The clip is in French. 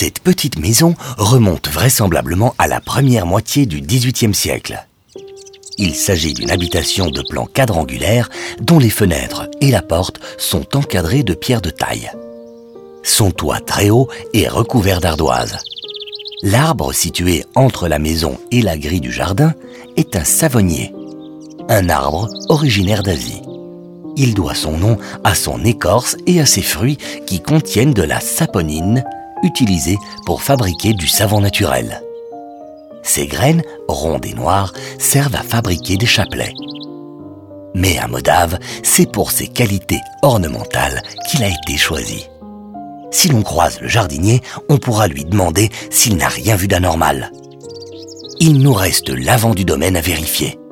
Cette petite maison remonte vraisemblablement à la première moitié du XVIIIe siècle. Il s'agit d'une habitation de plan quadrangulaire dont les fenêtres et la porte sont encadrées de pierres de taille. Son toit très haut est recouvert d'ardoises. L'arbre situé entre la maison et la grille du jardin est un savonnier, un arbre originaire d'Asie. Il doit son nom à son écorce et à ses fruits qui contiennent de la saponine, utilisée pour fabriquer du savon naturel. Ces graines, rondes et noires, servent à fabriquer des chapelets. Mais à Modave, c'est pour ses qualités ornementales qu'il a été choisi. Si l'on croise le jardinier, on pourra lui demander s'il n'a rien vu d'anormal. Il nous reste l'avant du domaine à vérifier.